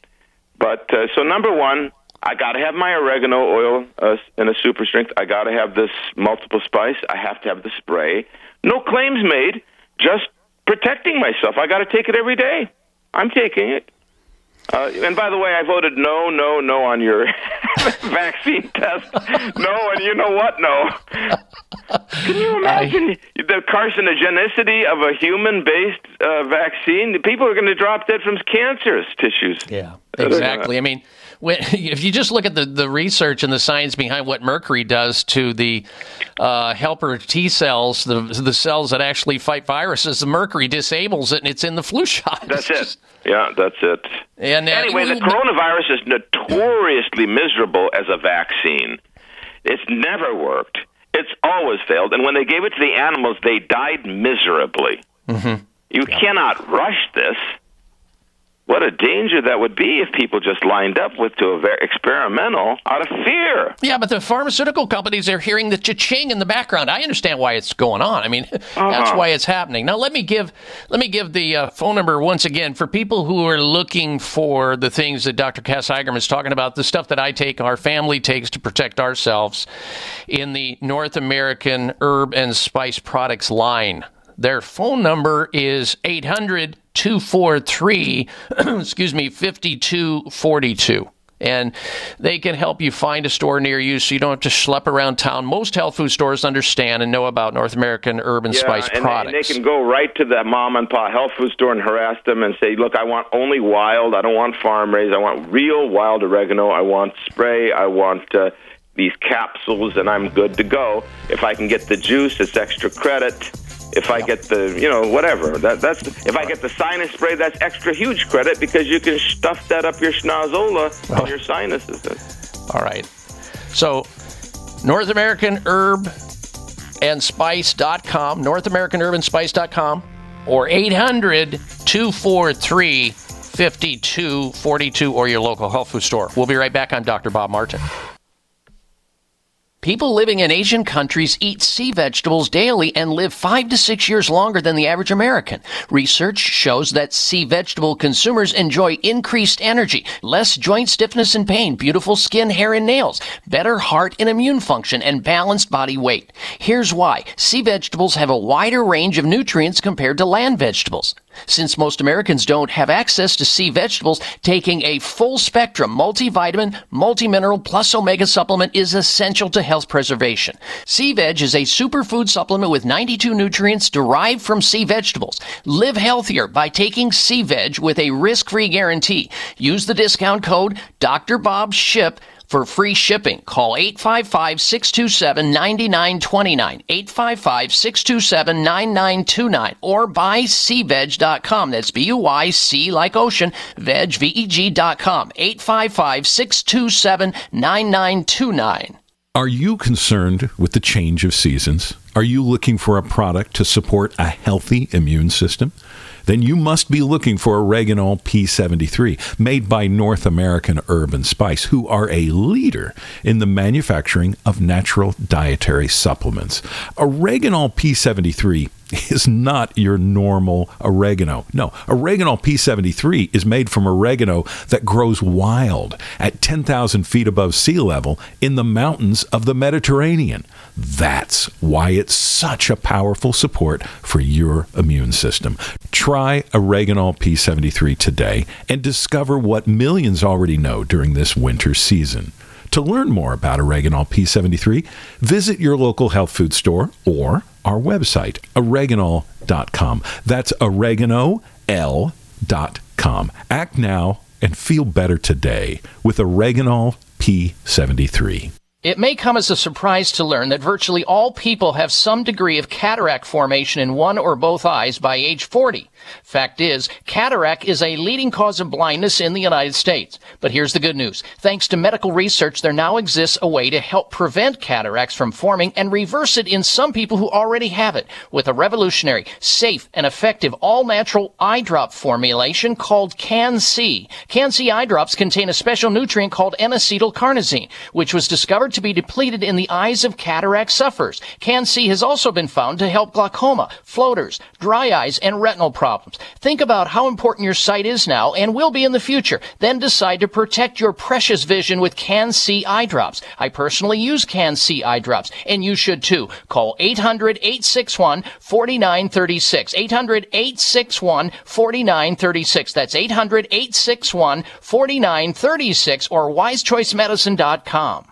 But uh, so number one, I got to have my oregano oil uh, in a super strength. I got to have this multiple spice. I have to have the spray. No claims made, just protecting myself. I got to take it every day. I'm taking it. Uh, and by the way, I voted no, no, no on your vaccine test. No, and you know what? No. Can you imagine I, the carcinogenicity of a human-based uh, vaccine? People are going to drop dead from cancerous tissues. Yeah. exactly. I mean, when, if you just look at the, the research and the science behind what mercury does to the uh, helper T cells, the the cells that actually fight viruses, the mercury disables it, and it's in the flu shot. That's it. Yeah, that's it. And uh, anyway, the coronavirus is notoriously miserable as a vaccine. It's never worked. It's always failed. And when they gave it to the animals, they died miserably. Mm-hmm. You yeah. cannot rush this. What a danger that would be if people just lined up with to a very experimental out of fear. Yeah, but the pharmaceutical companies are hearing the cha-ching in the background. I understand why it's going on. I mean, uh-huh. that's why it's happening. Now, let me give let me give the uh, phone number once again for people who are looking for the things that Doctor Cass Eigerman is talking about, the stuff that I take, our family takes to protect ourselves in the North American Herb and Spice Products line. Their phone number is eight hundred, two four three, excuse me, five two four two. And they can help you find a store near you so you don't have to schlep around town. Most health food stores understand and know about North American Herb and yeah, Spice and products. They, and they can go right to the mom and pop health food store and harass them and say, look, I want only wild. I don't want farm raised. I want real wild oregano. I want spray. I want uh, these capsules, and I'm good to go. If I can get the juice, it's extra credit. If I get the, you know, whatever, that, that's if I get the sinus spray, that's extra huge credit because you can stuff that up your schnozola and oh. your sinuses. All right. So, North American Herb and Spice dot com, North American Herb and Spice dot com, or eight hundred, two four three, five two four two, or your local health food store. We'll be right back. I'm Doctor Bob Martin. People living in Asian countries eat sea vegetables daily and live five to six years longer than the average American. Research shows that sea vegetable consumers enjoy increased energy, less joint stiffness and pain, beautiful skin, hair, and nails, better heart and immune function, and balanced body weight. Here's why. Sea vegetables have a wider range of nutrients compared to land vegetables. Since most Americans don't have access to sea vegetables, taking a full-spectrum multivitamin, multimineral, plus omega supplement is essential to health preservation. Sea Veg is a superfood supplement with ninety-two nutrients derived from sea vegetables. Live healthier by taking Sea Veg with a risk-free guarantee. Use the discount code Doctor Bob Ship for free shipping. Call eight five five, six two seven, nine nine two nine, eight five five, six two seven, nine nine two nine, or buy sea veg dot com. That's B U Y C like ocean, veg, V E G dot com, eight five five, six two seven, nine nine two nine. Are you concerned with the change of seasons? Are you looking for a product to support a healthy immune system? Then you must be looking for Oreganol P seventy-three, made by North American Herb and Spice, who are a leader in the manufacturing of natural dietary supplements. Oreganol P seventy-three is not your normal oregano. No, Oreganol P seventy-three is made from oregano that grows wild at ten thousand feet above sea level in the mountains of the Mediterranean. That's why it's such a powerful support for your immune system. Try Oreganol P seventy-three today and discover what millions already know during this winter season. To learn more about Oreganol P seventy-three, visit your local health food store or our website, oreganol dot com. That's oregano l dot com. Act now and feel better today with Oreganol P seventy-three. It may come as a surprise to learn that virtually all people have some degree of cataract formation in one or both eyes by age forty. Fact is, cataract is a leading cause of blindness in the United States. But here's the good news. Thanks to medical research, there now exists a way to help prevent cataracts from forming and reverse it in some people who already have it with a revolutionary, safe, and effective all-natural eye drop formulation called Can-C. Can-C eye drops contain a special nutrient called N-acetylcarnosine, which was discovered to be depleted in the eyes of cataract sufferers. Can-C has also been found to help glaucoma, floaters, dry eyes, and retinal problems. Think about how important your sight is now and will be in the future. Then decide to protect your precious vision with Can-C eye drops. I personally use Can-C eye drops, and you should too. Call eight hundred, eight six one, four nine three six. eight hundred, eight six one, four nine three six. That's eight hundred, eight six one, four nine three six or wise choice medicine dot com.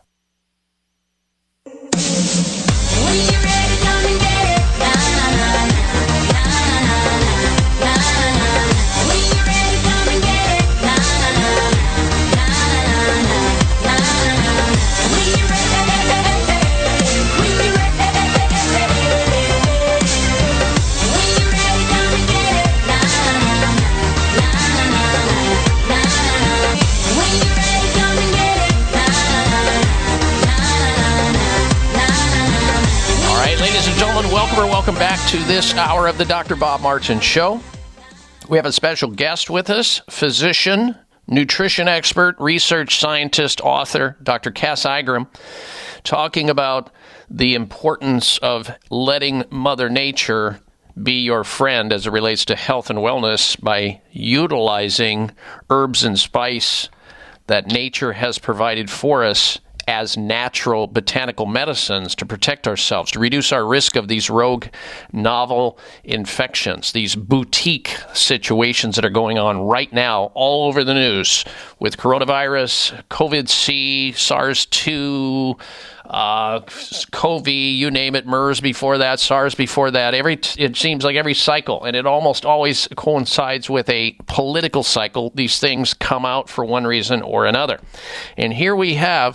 welcome or welcome back to this hour of the Doctor Bob Martin Show. We have a special guest with us, physician, nutrition expert, research scientist, author, Doctor Cass Eigram, talking about the importance of letting Mother Nature be your friend as it relates to health and wellness by utilizing herbs and spice that nature has provided for us as natural botanical medicines to protect ourselves, to reduce our risk of these rogue novel infections, these boutique situations that are going on right now all over the news with coronavirus, COVID-C, SARS two, uh, COVID, you name it, MERS before that, SARS before that. Every it seems like every cycle, and it almost always coincides with a political cycle. These things come out for one reason or another. And here we have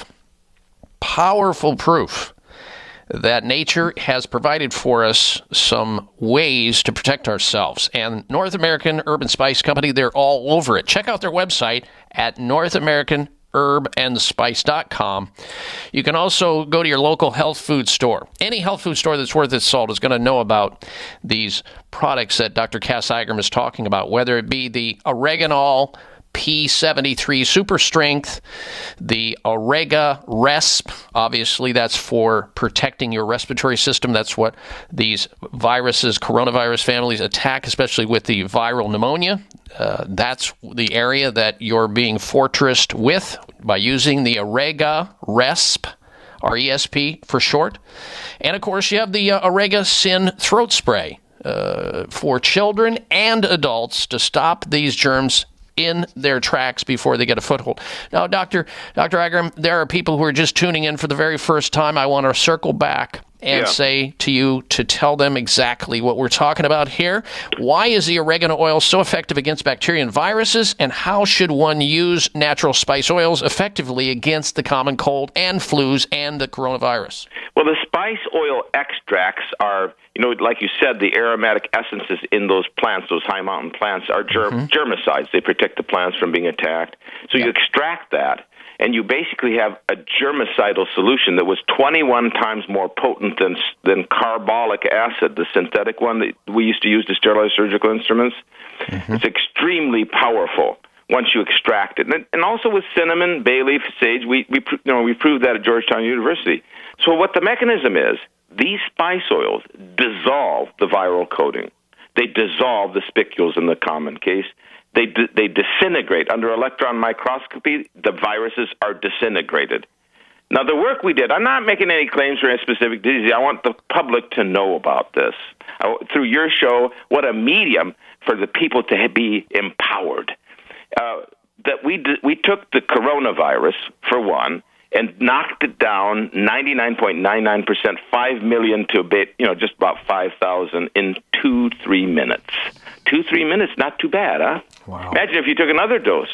powerful proof that nature has provided for us some ways to protect ourselves. And North American Herb and Spice Company, they're all over it. Check out their website at north american herb and spice dot com. You can also go to your local health food store. Any health food store that's worth its salt is going to know about these products that Doctor Cass Eigram is talking about, whether it be the Oreganol P seventy-three Super Strength, the Orega Resp, obviously that's for protecting your respiratory system. That's what these viruses, coronavirus families attack, especially with the viral pneumonia. Uh, that's the area that you're being fortressed with by using the Orega Resp, R E S P for short. And of course, you have the uh, Orega Syn throat spray uh, for children and adults to stop these germs in their tracks before they get a foothold. Now, Doctor Doctor Eigram, there are people who are just tuning in for the very first time. I want to circle back and yeah. say to you to tell them exactly what we're talking about here. Why is the oregano oil so effective against bacteria and viruses, and how should one use natural spice oils effectively against the common cold and flus and the coronavirus? Well, the spice oil extracts are, you know, like you said, the aromatic essences in those plants, those high mountain plants, are germ- mm-hmm. germicides. They protect the plants from being attacked. So yep. you extract that, and you basically have a germicidal solution that was twenty-one times more potent than than carbolic acid, the synthetic one that we used to use to sterilize surgical instruments. Mm-hmm. It's extremely powerful once you extract it. And, and also with cinnamon, bay leaf, sage, we we you know we proved that at Georgetown University. So what the mechanism is, these spice oils dissolve the viral coating. They dissolve the spicules in the common case. They d- they disintegrate. Under electron microscopy, the viruses are disintegrated. Now, the work we did, I'm not making any claims for a specific disease. I want the public to know about this. I, through your show, what a medium for the people to be empowered. Uh, that we d- we took the coronavirus, for one, and knocked it down ninety-nine point nine nine percent, five million to a bit, you know, just about five thousand in two, three minutes. Two, three minutes, not too bad, huh? Wow. Imagine if you took another dose.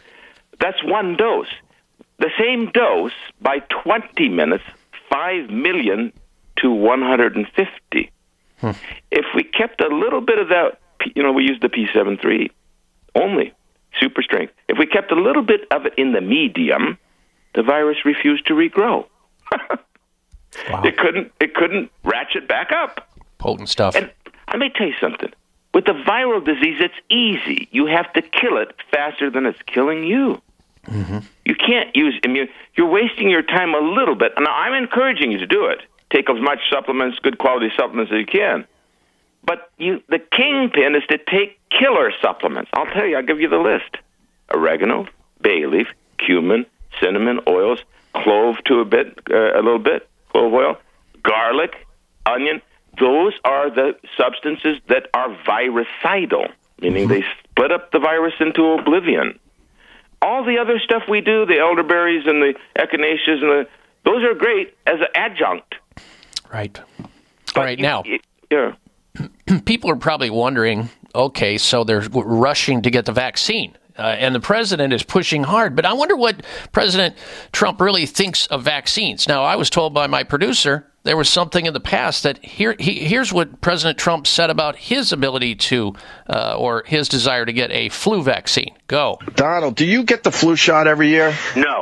That's one dose. The same dose, by twenty minutes, five million to one hundred fifty. Hmm. If we kept a little bit of that, you know, we used the P seventy-three only, super strength. If we kept a little bit of it in the medium, the virus refused to regrow. Wow. It couldn't. It couldn't ratchet back up. Potent stuff. And let me tell you something. With the viral disease, it's easy. You have to kill it faster than it's killing you. Mm-hmm. You can't use immune. You're wasting your time a little bit. Now, I'm encouraging you to do it. Take as much supplements, good quality supplements as you can. But you, the kingpin is to take killer supplements. I'll tell you. I'll give you the list: oregano, bay leaf, cumin, cinnamon oils, clove to a bit, uh, a little bit, clove oil, garlic, onion. Those are the substances that are virucidal, meaning mm-hmm. they split up the virus into oblivion. All the other stuff we do, the elderberries and the echinaceas, and the, those are great as an adjunct. Right. All right, you, now, you, yeah. people are probably wondering, okay, so they're rushing to get the vaccine. Uh, and the president is pushing hard. But I wonder what President Trump really thinks of vaccines. Now, I was told by my producer there was something in the past that here. He, here's what President Trump said about his ability to, uh, or his desire to get a flu vaccine. Go. Donald, do you get the flu shot every year? No.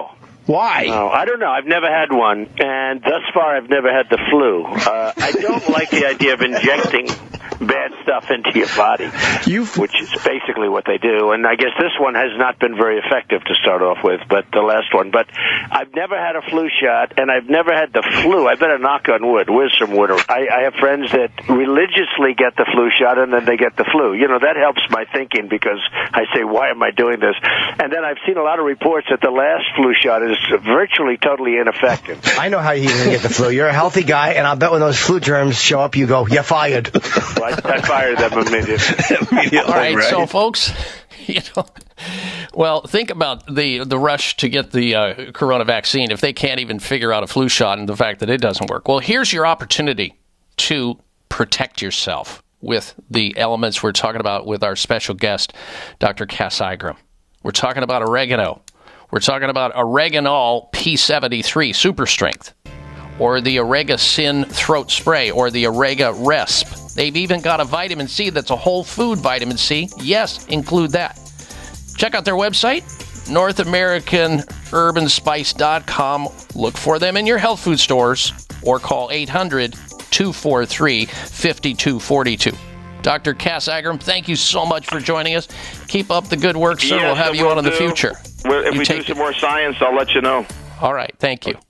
Why? No, I don't know. I've never had one, and thus far I've never had the flu. Uh, I don't like the idea of injecting bad stuff into your body, You've... which is basically what they do. And I guess this one has not been very effective to start off with, but the last one. But I've never had a flu shot, and I've never had the flu. I better knock on wood. Where's some wood? I, I have friends that religiously get the flu shot, and then they get the flu. You know, that helps my thinking because I say, why am I doing this? And then I've seen a lot of reports that the last flu shot is virtually totally ineffective. I know how you can get the flu. You're a healthy guy, and I'll bet when those flu germs show up, you go, you're fired. Well, I, I fired them immediately. immediately All right, right, so folks, you know, well, think about the the rush to get the uh, corona vaccine if they can't even figure out a flu shot and the fact that it doesn't work. Well, here's your opportunity to protect yourself with the elements we're talking about with our special guest, Doctor Cass Igram. We're talking about oregano. We're talking about Oreganol P seventy-three Super Strength, or the Oregacin Throat Spray, or the Orega Resp. They've even got a vitamin C that's a whole food vitamin C. Yes, include that. Check out their website, north american urban spice dot com. Look for them in your health food stores, or call eight hundred, two four three, five two four two. Doctor Cass Igram, thank you so much for joining us. Keep up the good work, sir. Yes, we'll have you we'll on in the do. future. Well, if you we do some more science, I'll let you know. All right. Thank you.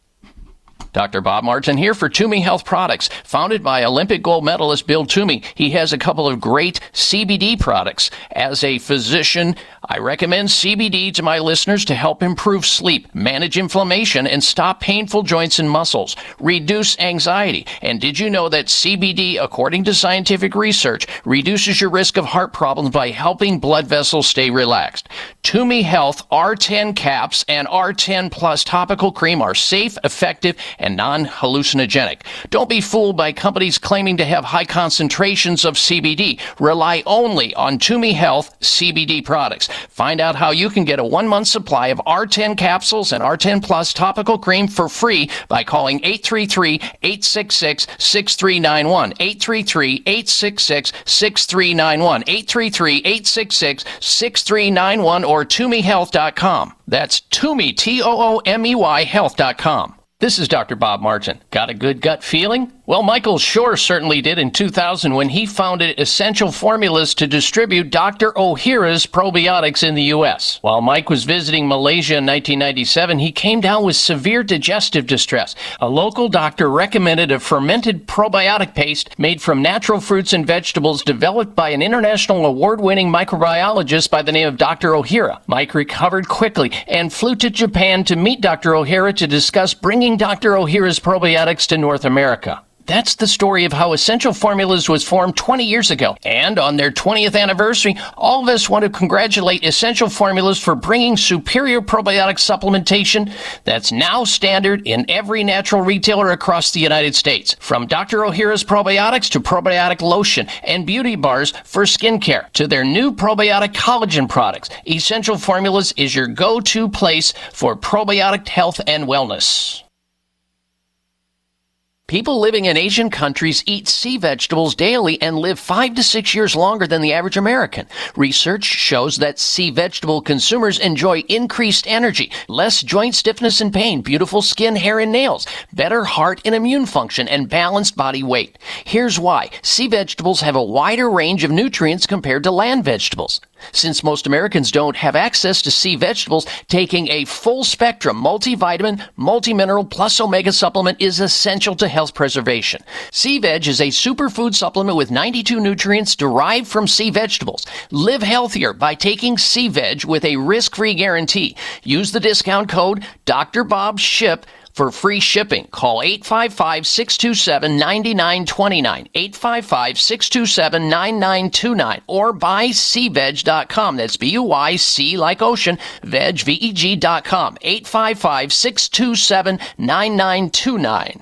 Doctor Bob Martin here for Toomey Health Products. Founded by Olympic gold medalist Bill Toomey, he has a couple of great C B D products. As a physician, I recommend C B D to my listeners to help improve sleep, manage inflammation, and stop painful joints and muscles, reduce anxiety. And did you know that C B D, according to scientific research, reduces your risk of heart problems by helping blood vessels stay relaxed? Toomey Health R ten caps and R ten plus topical cream are safe, effective, and non-hallucinogenic. Don't be fooled by companies claiming to have high concentrations of C B D. Rely only on Toomey Health C B D products. Find out how you can get a one-month supply of R ten capsules and R ten plus topical cream for free by calling eight three three, eight six six, six three nine one, eight three three, eight six six, six three nine one, eight three three, eight six six, six three nine one, or toomey health dot com. That's Toomey, T O O M E Y, health dot com. This is Doctor Bob Martin. Got a good gut feeling? Well, Michael Shore certainly did in two thousand when he founded Essential Formulas to distribute Doctor Ohhira's probiotics in the U S. While Mike was visiting Malaysia in nineteen ninety-seven, he came down with severe digestive distress. A local doctor recommended a fermented probiotic paste made from natural fruits and vegetables developed by an international award-winning microbiologist by the name of Doctor Ohhira. Mike recovered quickly and flew to Japan to meet Doctor Ohhira to discuss bringing Doctor Ohhira's probiotics to North America. That's the story of how Essential Formulas was formed twenty years ago. And on their twentieth anniversary, all of us want to congratulate Essential Formulas for bringing superior probiotic supplementation that's now standard in every natural retailer across the United States. From Doctor Ohhira's probiotics to probiotic lotion and beauty bars for skincare to their new probiotic collagen products, Essential Formulas is your go-to place for probiotic health and wellness. People living in Asian countries eat sea vegetables daily and live five to six years longer than the average American. Research shows that sea vegetable consumers enjoy increased energy, less joint stiffness and pain, beautiful skin, hair, and nails, better heart and immune function, and balanced body weight. Here's why. Sea vegetables have a wider range of nutrients compared to land vegetables. Since most Americans don't have access to sea vegetables, taking a full-spectrum multivitamin, multimineral plus omega supplement is essential to health preservation. Sea Veg is a superfood supplement with ninety-two nutrients derived from sea vegetables. Live healthier by taking Sea Veg with a risk-free guarantee. Use the discount code Doctor Bob Ship for free shipping. Call eight five five, six two seven, nine nine two nine, eight five five, six two seven, nine nine two nine, or buy sea veg dot com. That's B U Y C like ocean, veg, V E G dot com, eight five five, six two seven, nine nine two nine.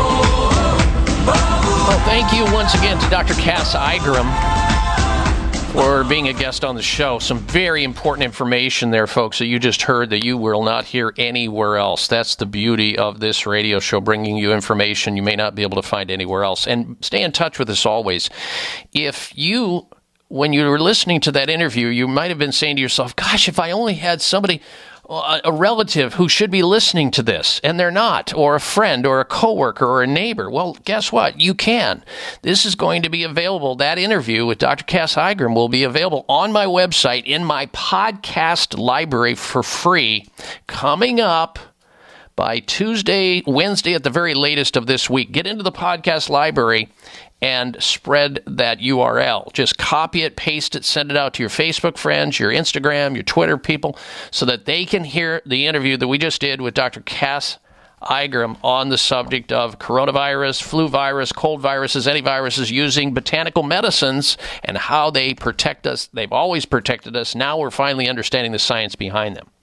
Thank you once again to Doctor Cass Igram for being a guest on the show. Some very important information there, folks, that you just heard that you will not hear anywhere else. That's the beauty of this radio show, bringing you information you may not be able to find anywhere else. And stay in touch with us always. If you, when you were listening to that interview, you might have been saying to yourself, gosh, if I only had somebody, a relative who should be listening to this, and they're not, or a friend, or a coworker, or a neighbor. Well, guess what? You can. This is going to be available. That interview with Doctor Cass Heigrim will be available on my website in my podcast library for free coming up by Tuesday, Wednesday at the very latest of this week. Get into the podcast library and spread that U R L. Just copy it, paste it, send it out to your Facebook friends, your Instagram, your Twitter people, so that they can hear the interview that we just did with Doctor Cass Heigrim on the subject of coronavirus, flu virus, cold viruses, any viruses, using botanical medicines and how they protect us. They've always protected us. Now we're finally understanding the science behind them.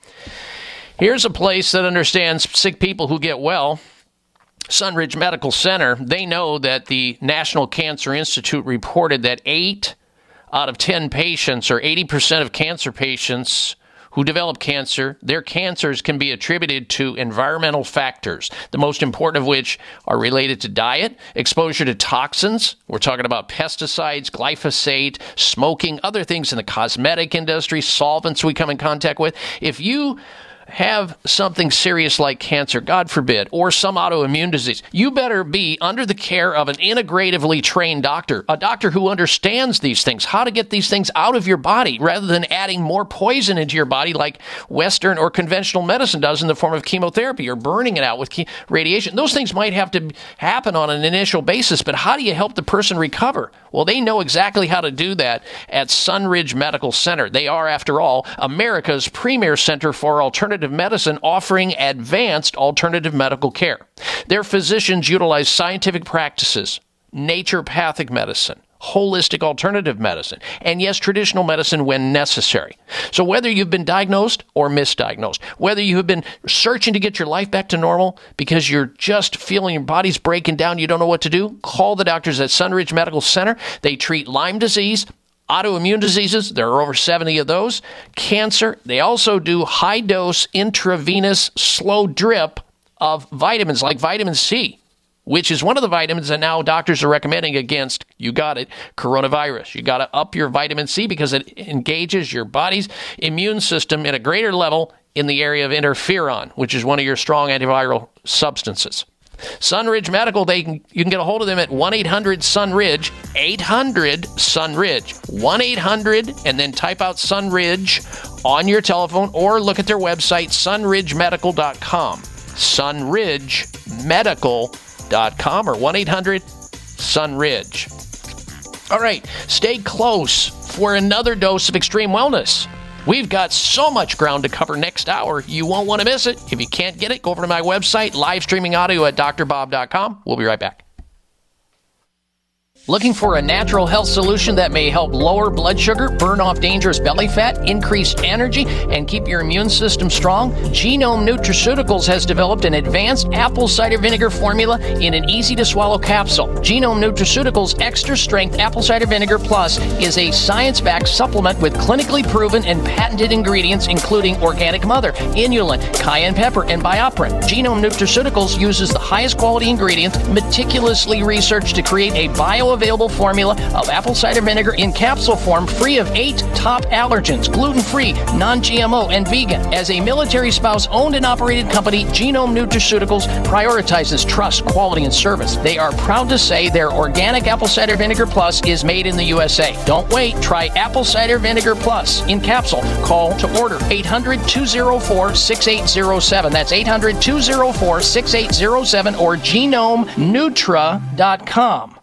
Here's a place that understands sick people who get well. Sunridge Medical Center. They know that the National Cancer Institute reported that eight out of ten patients, or eighty percent of cancer patients who develop cancer, their cancers can be attributed to environmental factors, the most important of which are related to diet, exposure to toxins. We're talking about pesticides, glyphosate, smoking, other things in the cosmetic industry, solvents we come in contact with. If you have something serious like cancer, God forbid, or some autoimmune disease, you better be under the care of an integratively trained doctor, a doctor who understands these things, how to get these things out of your body rather than adding more poison into your body like Western or conventional medicine does in the form of chemotherapy or burning it out with ke- radiation. Those things might have to happen on an initial basis, but how do you help the person recover? Well, they know exactly how to do that at Sunridge Medical Center. They are, after all, America's premier center for alternative medicine, offering advanced alternative medical care. Their physicians utilize scientific practices, naturopathic medicine, holistic alternative medicine, and yes, traditional medicine when necessary. So whether you've been diagnosed or misdiagnosed, whether you have been searching to get your life back to normal because you're just feeling your body's breaking down, you don't know what to do, call the doctors at Sunridge Medical Center. They treat Lyme disease, autoimmune diseases, there are over seventy of those, cancer. They also do high-dose intravenous slow drip of vitamins like vitamin C, which is one of the vitamins that now doctors are recommending against, you got it, coronavirus. You got to up your vitamin C because it engages your body's immune system at a greater level in the area of interferon, which is one of your strong antiviral substances. Sunridge Medical, they can, you can get a hold of them at one eight hundred Sunridge, eight hundred Sunridge, one eight hundred, and then type out Sunridge on your telephone or look at their website, sunridge medical dot com, sunridge medical dot com, or one eight hundred Sunridge. All right, stay close for another dose of extreme wellness. We've got so much ground to cover next hour. You won't want to miss it. If you can't get it, go over to my website, live streaming audio at d r bob dot com. We'll be right back. Looking for a natural health solution that may help lower blood sugar, burn off dangerous belly fat, increase energy, and keep your immune system strong? Genome Nutraceuticals has developed an advanced apple cider vinegar formula in an easy-to-swallow capsule. Genome Nutraceuticals Extra Strength Apple Cider Vinegar Plus is a science-backed supplement with clinically proven and patented ingredients including organic mother, inulin, cayenne pepper, and BioPerine. Genome Nutraceuticals uses the highest quality ingredients meticulously researched to create a bio available formula of apple cider vinegar in capsule form, free of eight top allergens, gluten-free, non-G M O, and vegan. As a military spouse owned and operated company, Genome Nutraceuticals prioritizes trust, quality, and service. They are proud to say their organic apple cider vinegar plus is made in the U S A. Don't wait. Try apple cider vinegar plus in capsule. Call to order eight hundred, two oh four, six eight oh seven. That's eight hundred, two oh four, six eight oh seven or genome nutra dot com.